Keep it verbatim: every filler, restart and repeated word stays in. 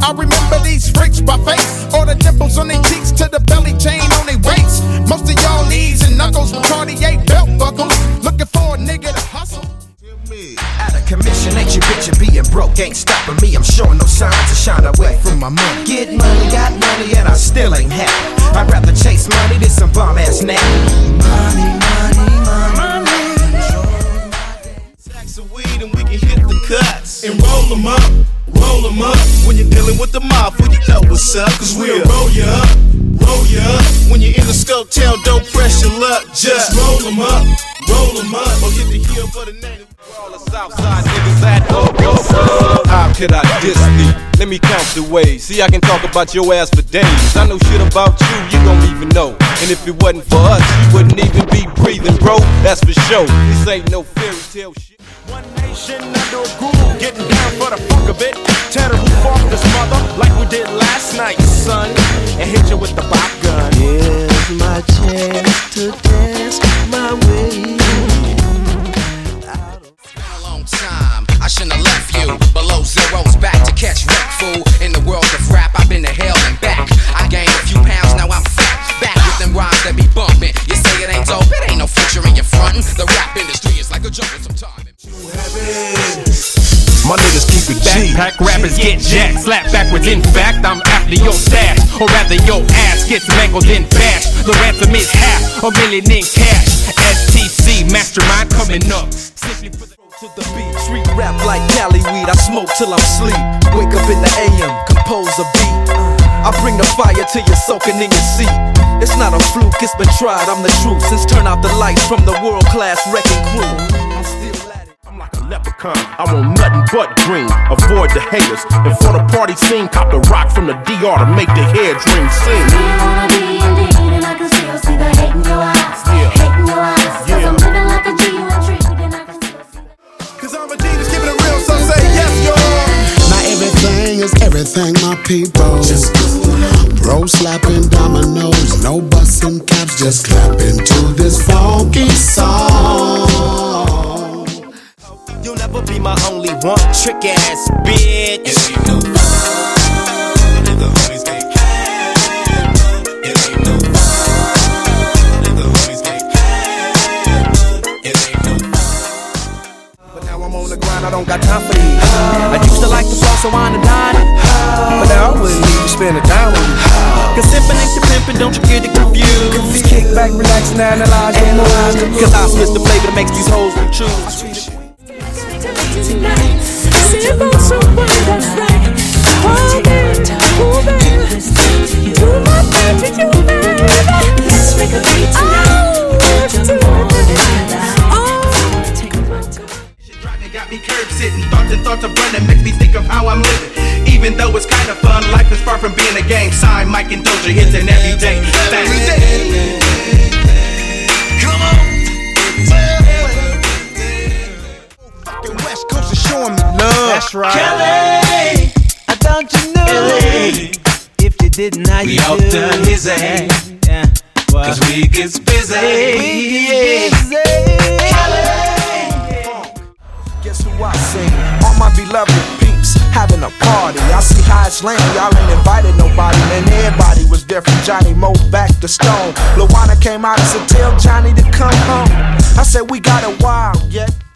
I remember these freaks by face, all the dimples on their cheeks to the belly chain on their waist. Most of y'all knees and knuckles with Cartier belt buckles. Looking for a nigga to hustle. Out of commission, ain't you bitch and being broke ain't stopping me. I'm showing no signs to shine away from my money. Get money, got money, and I still ain't happy. I'd rather chase money than some bomb ass nappy. Money, money, money, money. Sacks of weed and we can hit the cuts and roll them up, roll them up. When you're dealing with the mafia, you know what's up, cause we'll roll you up, roll you up. When you're in the scope town, don't press your luck, just roll them up, roll them up, or hit the hill for the native. All the Southside niggas at go, go, go. How could I diss thee? Let me count the ways. See, I can talk about your ass for days. I know shit about you, you don't even know. And if it wasn't for us, you wouldn't even be breathing, bro. That's for sure. This ain't no fairy tale shit. One nation under a groove, getting down for the funk of it. Tear the roof off this mother like we did last night, son. And hit you with the pop gun. Here's my chance to dance my way. Time. I shouldn't have left you below zeros, back to catch wreck, fool. In the world of rap, I've been to hell and back. I gained a few pounds, now I'm fat. Back with them rhymes that be bumping. You say it ain't dope, it ain't no future in your frontin'. The rap industry is like a jungle sometime. My niggas keep it G. Backpack rappers get jacked, slap backwards. In fact, I'm after your stash, or rather your ass gets mangled and bashed. The ransom is half a million in cash. S T C mastermind coming up. Simply for the to the beat, street rap like Cali weed. I smoke till I'm sleep. Wake up in the A M, compose a beat. I bring the fire till you're soaking in your seat. It's not a fluke, it's been tried, I'm the truth. Since turn out the lights from the world-class wrecking crew, I'm still at it. I'm like a leprechaun, I want nothing but green. Avoid the haters, and for the party scene, cop the rock from the D R to make the hair dream sing. You wanna be indeed, and I can still see the hate in your eyes. Yeah. Hate in your eyes, cause Yeah. I'm living like a G and treat, and I can still see the Cause I'm a G, just keeping it real, so say yes, y'all. Now everything is everything, my people. Just bro slapping dominoes, no busting caps, just clapping to this funky song. You'll never be my only one, trick ass bitch. If you know fun, if the homies get had, if you know fun, if the homies get had, if you know fun. But now I'm on the grind, I don't got time for these. I used to like to floss and wine and dine, but now I wouldn't even spend a dime with you. Cause simping ain't your pimpin', don't you get it confused. Kick back, relax, and analyze your moves. Cause I spit the flavor that makes these hoes choose. tonight. See about someone that's right. Hold it, move it. Do my thing to you, baby. Let's make a beat tonight. Oh, let's do it. Oh, take my time. Shit driving got me curb sitting. Thoughts and thoughts of running makes me think of how I'm living. Even though it's kind of fun, life is far from being a game. Sign Mike and Doja hits an everyday thing. Come on. Fucking West Coast is showing me love. That's right. Kelly, I don't you know Kelly. If you didn't, how We you all do? done his aim. Yeah. Well, Cause we gets busy. we get busy. Guess who I seen? All my beloved peeps having a party. I see how it's lame, y'all ain't invited nobody. And everybody was there from Johnny Mo back to Stone. Luana came out and said, tell Johnny to come home. I said, we got a while yet.